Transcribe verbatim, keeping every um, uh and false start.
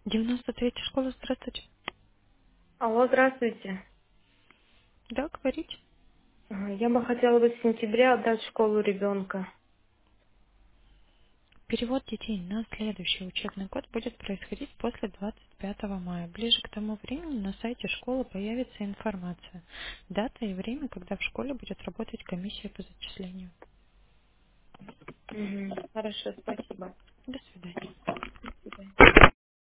девяносто третья школа, здравствуйте. Алло, здравствуйте. Да, говорите. Ага, Я бы хотела бы с сентября отдать в школу ребенка. Перевод детей на следующий учебный год будет происходить после двадцать пятого мая. Ближе к тому времени на сайте школы появится информация. Дата и время, когда в школе будет работать комиссия по зачислению. Мгм. Хорошо, спасибо. До свидания. До свидания.